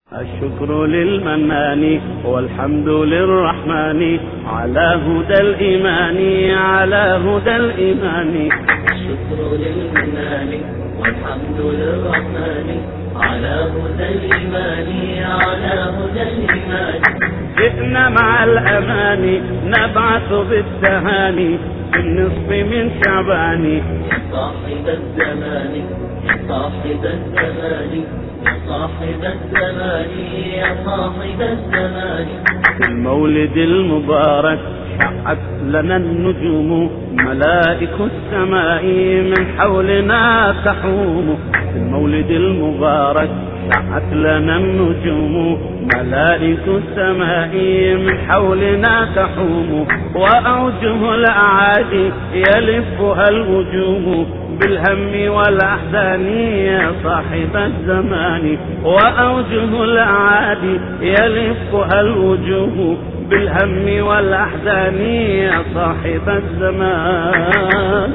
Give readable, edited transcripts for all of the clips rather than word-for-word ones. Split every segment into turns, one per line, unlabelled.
الشكر للمنان والحمد للرحمن على هدى الإيمان على هدى الإيمان.
الشكر للمنان والحمد للرحمن على هدى الإيمان على هدى الإيمان.
جئنا مع الأمان نبعث بالتهاني في النصف من شعبان.
يا صاحب الزمان يا صاحب الزمان يا صاحب الزمان يا صاحب الزمان.
في المولد المبارك شعت لنا النجوم ملائك السماء من حولنا تحوم. في المولد المبارك شعت لنا النجوم ملائك السماء من حولنا تحوم. وأوجه الأعادي يلفها الوجوه بالهم والأحزان يا صاحب الزمان. وأوجه الأعادي يلفها الوجوه بالهم والأحزان يا صاحب الزمان.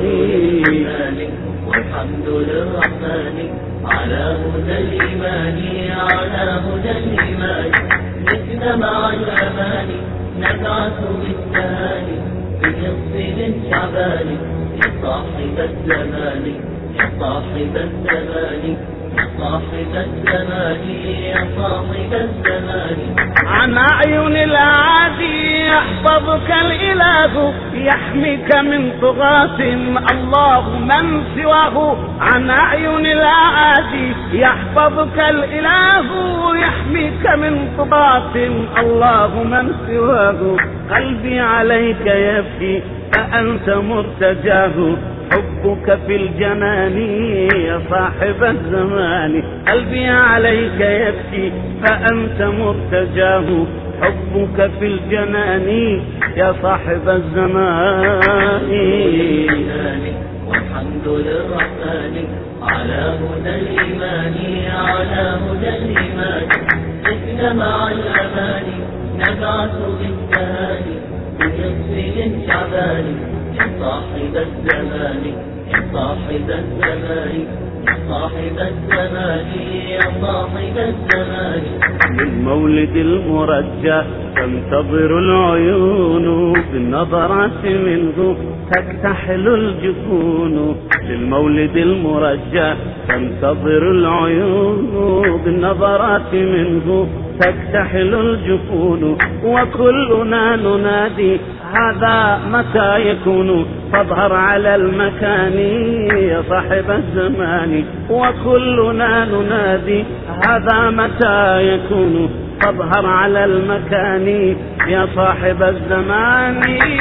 والحمد للرحمن على هدى الإيمان على هدى الإيمان. جئنا مع الأمان نبعث بالتهاني في نصف من شعبان. يا صاحب الزمان يا صاحب الزمان يا صاحب الزمان يا صاحب الزمان.
عن أعين الأعادي يحفظك الإله يحميك من طغاة الله من سواه. عن أعين الأعادي يحفظك الإله يحميك من طغاة الله من سواه. قلبي عليك يبكي فأنت مرتجاه حبك في الجنان يا صاحب الزمان. قلبي عليك يبكي فأنت مرتجاه حبك في الجنان يا صاحب الزمان.
والحمد للرحمن على هدى الإيمان على هدى الإيمان. جئنا مع الأمان نبعث بالتهاني بنصف من شعبان. يا صاحب الزمان يا صاحب الزمان يا صاحب الزمان يا صاحب الزمان.
للمولد المرجى تنتظر العيون بالنظرات منه تكتحل الجفون. للمولد المرجى تنتظر العيون بالنظرات منه تكتحل الجفون. وكلنا ننادي هذا متى يكون فاظهر على المكان يا صاحب الزمان. وكلنا ننادي هذا متى يكون فاظهر على المكان يا صاحب الزمان.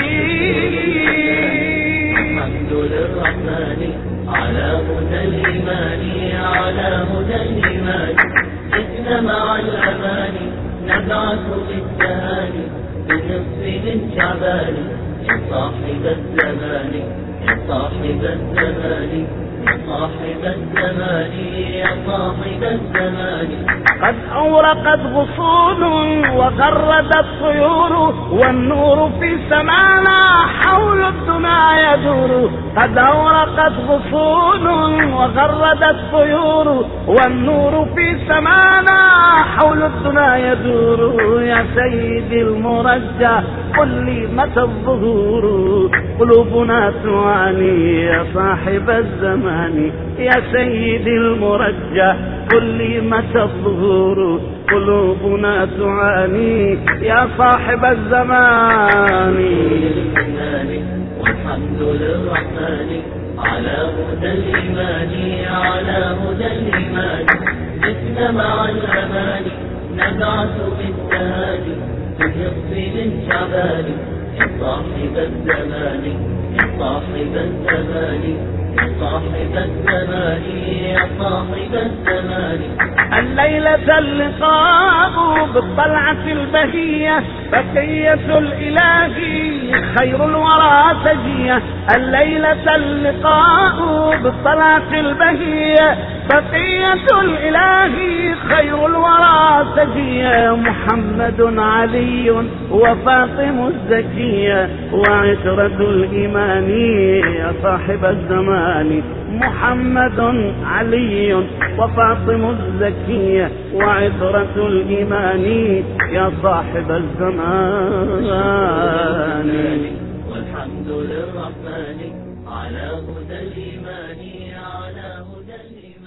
الحمد للرحمن على هدى الإيمان على هدى الإيمان. جئنا مع الأمان نبعث بالتهاني بنصف من شعبان. يا صاحب الزمان يا صاحب الزمان يا صاحب الزمان يا صاحب الزمان.
قد أورقت غصون وغردت طيور والنور في سمانا حول الدنا يدور. قد أورقت غصون وغردت طيور والنور في سمانا حول الدنا يدور. يا سيدي المرجى قل لي متى الظهور قلوبنا تعاني يا صاحب الزمان. يا سيدي المرجى قل لي متى الظهور قلوبنا تعاني يا صاحب الزمان.
والحمد للرحمن على هدى الإيمان على هدى الإيمان. جئنا مع الأمان نبعث بالتهاني في نصف من شعبان. يا صاحب الزمان يا صاحب الزمان يا صاحب الزمان يا صاحب الزمان.
الليلة اللقاء بالطلعة البهية بقية الإله خير الورى سجية. الليلة اللقاء بالطلعة البهية بقية الإله خير الورى سجية محمد علي وفاطم الزكية وعشرة الإيمان يا صاحب الزمان محمد علي وفاطم الزكية وعشرة الإيمان يا صاحب الزمان.
والحمد للرحمن على هدى الإيمان على هدى الإيمان.